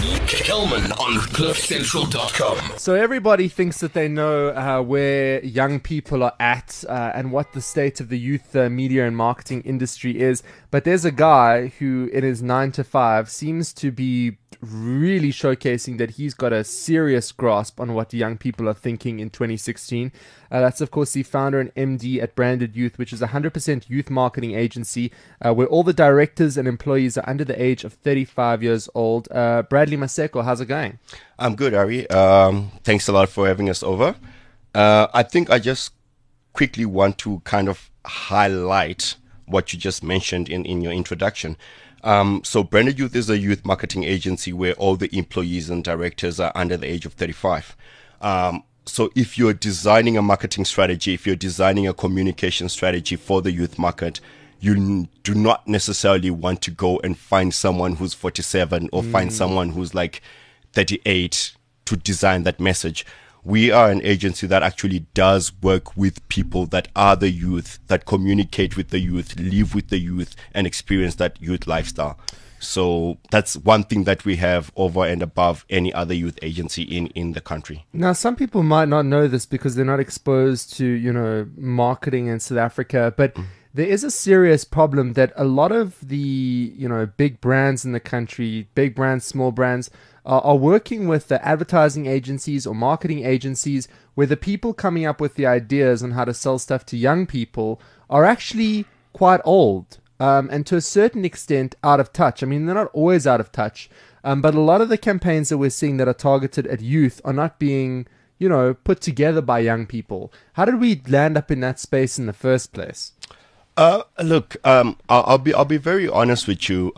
Kelman on CliffCentral.com. So everybody thinks that they know where young people are at and what the state of the youth media and marketing industry is. But there's a guy who, in his 9 to 5, seems to be really showcasing that he's got a serious grasp on what young people are thinking in 2016. That's, of course, the founder and MD at Branded Youth, which is a 100% youth marketing agency where all the directors and employees are under the age of 35 years old. Bradley Maseko, how's it going? I'm good, Ari. Thanks a lot for having us over. I think I just quickly want to kind of highlight what you just mentioned in your introduction. So Branded Youth is a youth marketing agency where all the employees and directors are under the age of 35. So if you're designing a marketing strategy, if you're designing a communication strategy for the youth market, you do not necessarily want to go and find someone who's 47 or find someone who's like 38 to design that message. We are an agency that actually does work with people that are the youth, that communicate with the youth, live with the youth, and experience that youth lifestyle. So that's one thing that we have over and above any other youth agency in the country. Now, some people might not know this because they're not exposed to, marketing in South Africa, but there is a serious problem that a lot of the, big brands in the country, big brands, small brands, are working with the advertising agencies or marketing agencies where the people coming up with the ideas on how to sell stuff to young people are actually quite old and to a certain extent out of touch. I mean, they're not always out of touch, but a lot of the campaigns that we're seeing that are targeted at youth are not being, put together by young people. How did we land up in that space in the first place? Look, I'll be very honest with you.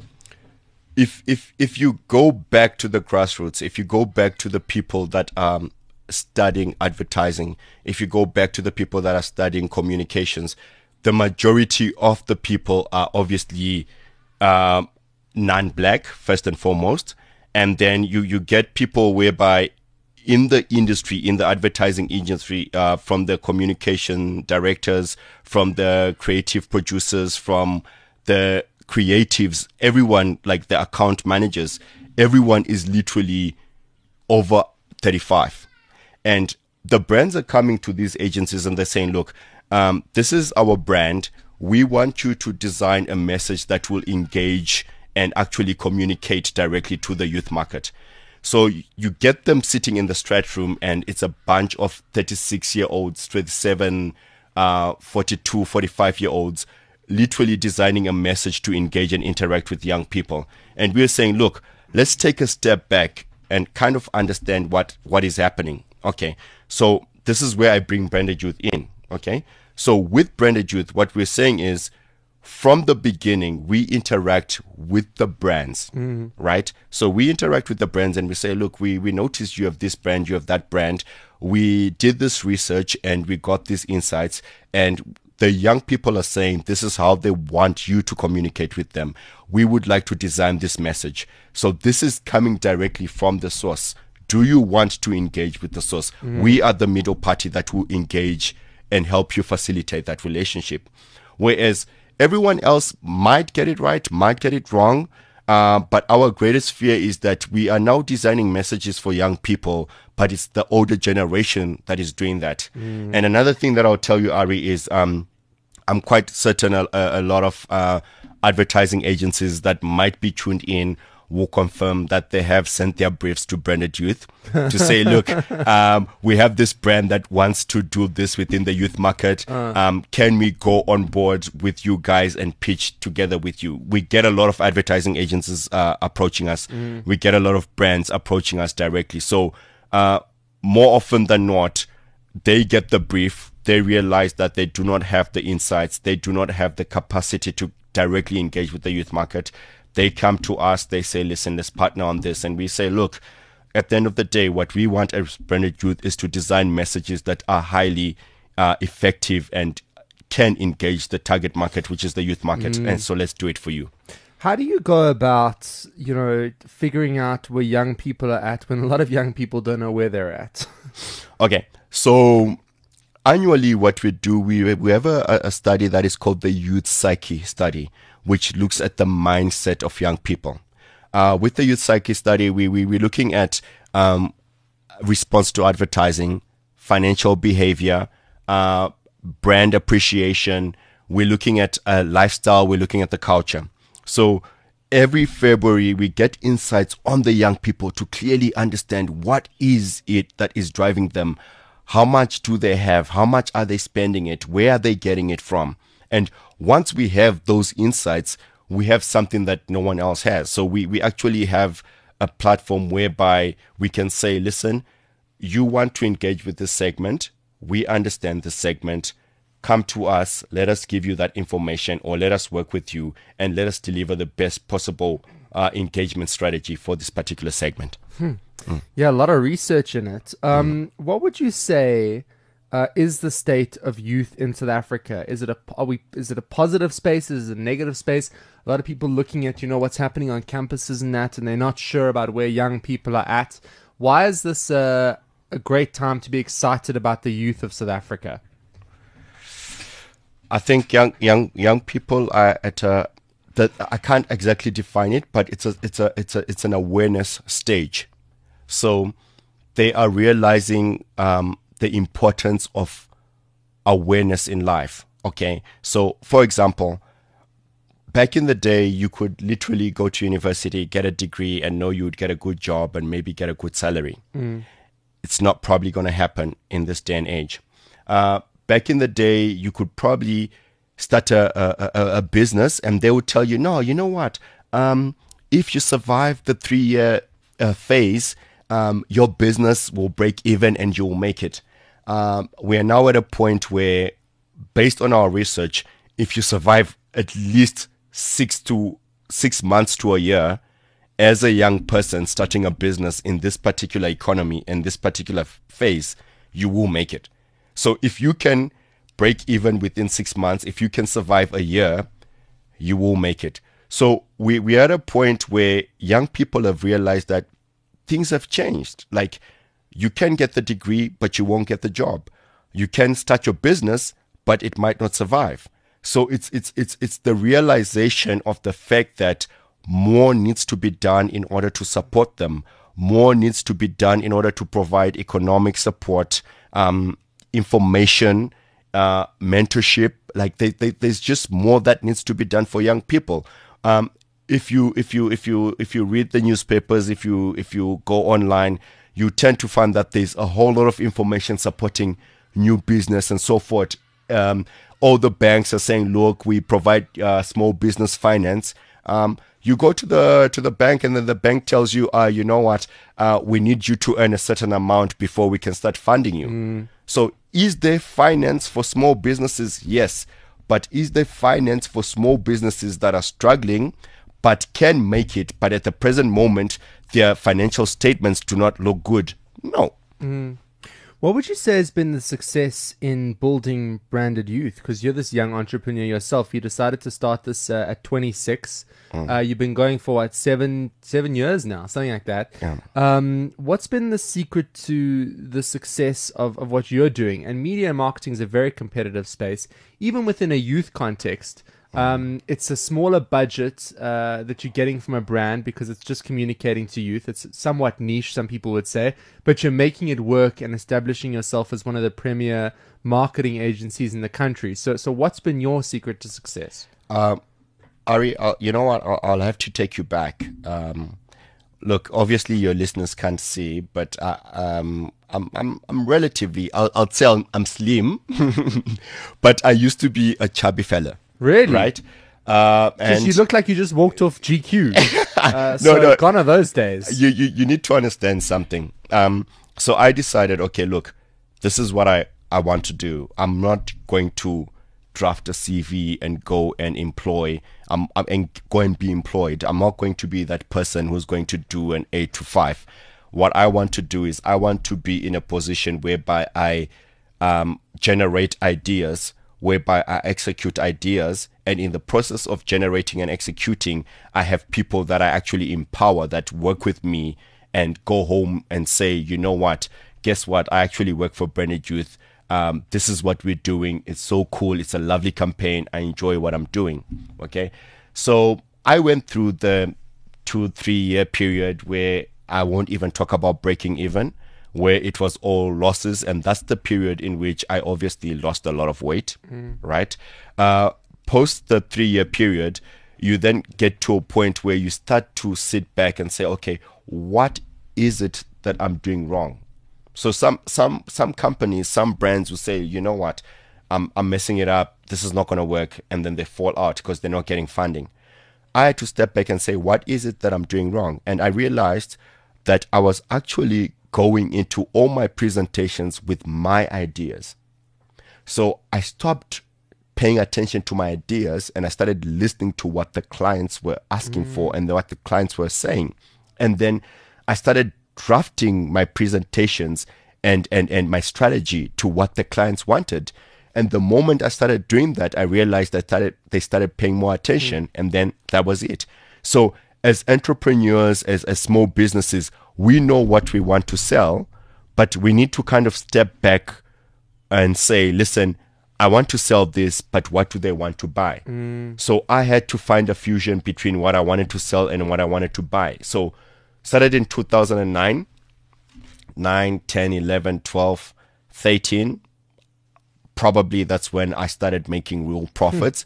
If you go back to the grassroots, if you go back to the people that are studying advertising, if you go back to the people that are studying communications, the majority of the people are obviously non-black, first and foremost. And then you get people whereby in the industry, in the advertising industry, from the communication directors, from the creative producers, from the creatives, everyone, like the account managers, everyone is literally over 35. And the brands are coming to these agencies and they're saying, look, this is our brand. We want you to design a message that will engage and actually communicate directly to the youth market. So you get them sitting in the strat room and it's a bunch of 36-year-olds, 37, 42, 45-year-olds literally designing a message to engage and interact with young people. And we're saying, look, let's take a step back and kind of understand what is happening. Okay, so this is where I bring Branded Youth in. Okay, so with Branded Youth, what we're saying is from the beginning, we interact with the brands, right? So we interact with the brands and we say, look, we noticed you have this brand, you have that brand. We did this research and we got these insights, and the young people are saying this is how they want you to communicate with them. We would like to design this message. So this is coming directly from the source. Do you want to engage with the source? We are the middle party that will engage and help you facilitate that relationship. Whereas everyone else might get it right, might get it wrong. But our greatest fear is that we are now designing messages for young people, but it's the older generation that is doing that. And another thing that I'll tell you, Ari, is I'm quite certain a lot of advertising agencies that might be tuned in will confirm that they have sent their briefs to Branded Youth to say, look, we have this brand that wants to do this within the youth market. Can we go on board with you guys and pitch together with you? We get a lot of advertising agencies approaching us. We get a lot of brands approaching us directly. So more often than not, they get the brief. They realize that they do not have the insights. They do not have the capacity to directly engage with the youth market. They come to us, they say, listen, let's partner on this. And we say, look, at the end of the day, what we want as Branded Youth is to design messages that are highly effective and can engage the target market, which is the youth market. And so let's do it for you. How do you go about, figuring out where young people are at when a lot of young people don't know where they're at? Okay, so annually what we do, we have a study that is called the Youth Psyche Study, which looks at the mindset of young people. With the youth psyche study, we're looking at response to advertising, financial behavior, brand appreciation. We're looking at lifestyle. We're looking at the culture. So every February, we get insights on the young people to clearly understand what is it that is driving them. How much do they have? How much are they spending it? Where are they getting it from? And once we have those insights, we have something that no one else has. So we actually have a platform whereby we can say, listen, you want to engage with this segment. We understand this segment. Come to us. Let us give you that information, or let us work with you and let us deliver the best possible engagement strategy for this particular segment. Yeah, a lot of research in it. What would you say is the state of youth in South Africa? Is it a positive space? Is it a negative space? A lot of people looking at what's happening on campuses and that, and they're not sure about where young people are at. Why is this a great time to be excited about the youth of South Africa? I think young people are at that I can't exactly define it, but it's an awareness stage. So they are realizing the importance of awareness in life. Okay, so for example, back in the day, you could literally go to university, get a degree, and know you would get a good job and maybe get a good salary. It's not probably going to happen in this day and age. Back in the day, you could probably start a business, and they would tell you, no, you know what? If you survive the 3-year phase, your business will break even and you will make it. We are now at a point where, based on our research, if you survive at least 6 months to a year as a young person starting a business in this particular economy and this particular phase, you will make it. So if you can break even within 6 months, if you can survive a year, you will make it. So we're at a point where young people have realized that things have changed. Like, you can get the degree, but you won't get the job. You can start your business, but it might not survive. So it's the realization of the fact that more needs to be done in order to support them. More needs to be done in order to provide economic support, information, mentorship. Like there's just more that needs to be done for young people. If you read the newspapers, if you go online, you tend to find that there's a whole lot of information supporting new business and so forth. All the banks are saying, look, we provide small business finance. You go to the bank, and then the bank tells you, you know what, we need you to earn a certain amount before we can start funding you. So is there finance for small businesses? Yes. But is there finance for small businesses that are struggling but can make it, but at the present moment, their financial statements do not look good? No. What would you say has been the success in building branded youth? Because you're this young entrepreneur yourself. You decided to start this at 26. You've been going for what, seven years now, something like that. Yeah. What's been the secret to the success of what you're doing? And media and marketing is a very competitive space, even within a youth context. It's a smaller budget that you're getting from a brand because it's just communicating to youth. It's somewhat niche, some people would say, but you're making it work and establishing yourself as one of the premier marketing agencies in the country. So what's been your secret to success? Ari, you know what? I'll have to take you back. Look, obviously your listeners can't see, but I'm relatively. I'll say I'm slim, but I used to be a chubby fella. Really? Right? And you look like you just walked off GQ. No, gone are those days. You need to understand something. So I decided, okay, look, this is what I want to do. I'm not going to draft a CV and go and employ, and go and be employed. I'm not going to be that person who's going to do an 8 to 5. What I want to do is I want to be in a position whereby I generate ideas, whereby I execute ideas, and in the process of generating and executing, I have people that I actually empower that work with me and go home and say, you know what, guess what, I actually work for Branded Youth. This is what we're doing. It's so cool. It's a lovely campaign. I enjoy what I'm doing. Okay. So I went through the 2-3 year period where I won't even talk about breaking even, where it was all losses. And that's the period in which I obviously lost a lot of weight, right? Post the 3-year period, you then get to a point where you start to sit back and say, okay, what is it that I'm doing wrong? So some companies, some brands will say, you know what, I'm messing it up. This is not going to work. And then they fall out because they're not getting funding. I had to step back and say, what is it that I'm doing wrong? And I realized that I was actually going into all my presentations with my ideas. So I stopped paying attention to my ideas and I started listening to what the clients were asking for and what the clients were saying. And then I started drafting my presentations and my strategy to what the clients wanted. And the moment I started doing that, I realized that they started paying more attention, and then that was it. So as entrepreneurs, as small businesses, we know what we want to sell, but we need to kind of step back and say, listen, I want to sell this, but what do they want to buy? So I had to find a fusion between what I wanted to sell and what I wanted to buy. So started in 2009, 9, 10, 11, 12, 13. Probably that's when I started making real profits.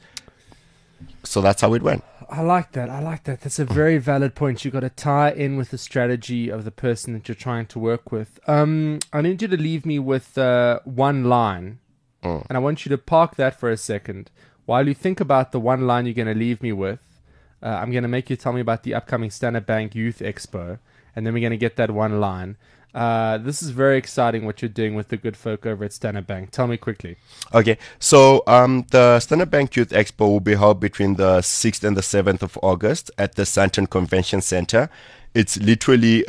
So that's how it went. I like that. That's a very valid point. You've got to tie in with the strategy of the person that you're trying to work with. I need you to leave me with one line. And I want you to park that for a second. While you think about the one line you're going to leave me with, I'm going to make you tell me about the upcoming Standard Bank Youth Expo. And then we're going to get that one line. This is very exciting what you're doing with the good folk over at Standard Bank. Tell me quickly. Okay, so the Standard Bank Youth Expo will be held between the 6th and the 7th of August at the Sandton Convention Center. It's literally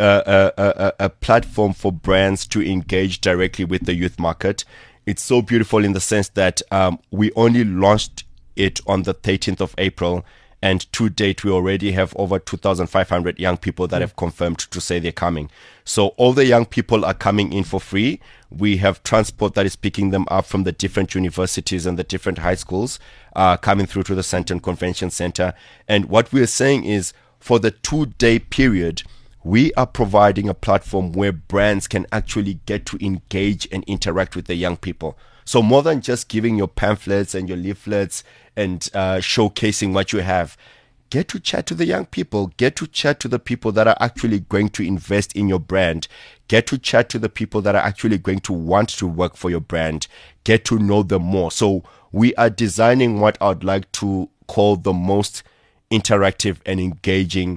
a platform for brands to engage directly with the youth market. It's so beautiful in the sense that we only launched it on the 13th of April. And to date, we already have over 2,500 young people that have confirmed to say they're coming. So all the young people are coming in for free. We have transport that is picking them up from the different universities and the different high schools coming through to the Sandton Convention Center. And what we're saying is for the 2-day period, we are providing a platform where brands can actually get to engage and interact with the young people. So more than just giving your pamphlets and your leaflets and showcasing what you have, get to chat to the young people, get to chat to the people that are actually going to invest in your brand, get to chat to the people that are actually going to want to work for your brand, get to know them more. So we are designing what I'd like to call the most interactive and engaging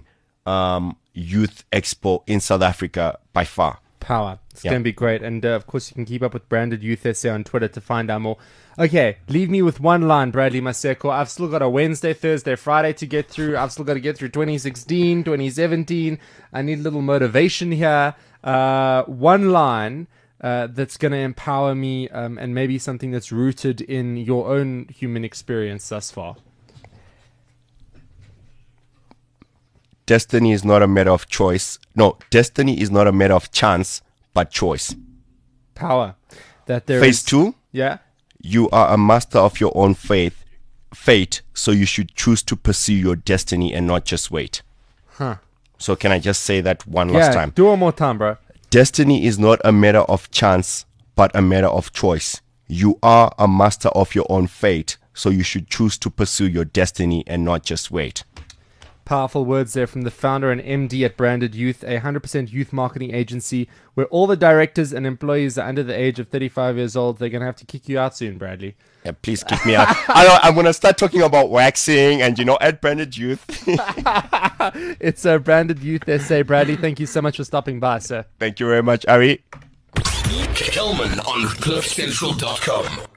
youth expo in South Africa by far. Power. It's going to be great. And of course, you can keep up with Branded Youth SA on Twitter to find out more. Okay, leave me with one line, Bradley Maseko. I've still got a Wednesday, Thursday, Friday to get through. I've still got to get through 2016, 2017. I need a little motivation here. One line that's going to empower me and maybe something that's rooted in your own human experience thus far. Destiny is not a matter of choice. No, destiny is not a matter of chance, but choice. Power. That there Phase is, 2. Yeah. You are a master of your own fate, so you should choose to pursue your destiny and not just wait. So can I just say that one last time? Do one more time, bro. Destiny is not a matter of chance, but a matter of choice. You are a master of your own fate, so you should choose to pursue your destiny and not just wait. Powerful words there from the founder and MD at Branded Youth, a 100% youth marketing agency where all the directors and employees are under the age of 35 years old. They're going to have to kick you out soon, Bradley. Yeah, please kick me out. I'm going to start talking about waxing and, at Branded Youth. It's Branded Youth SA. Bradley, thank you so much for stopping by, sir. Thank you very much, Ari. Kelman on CliffCentral.com.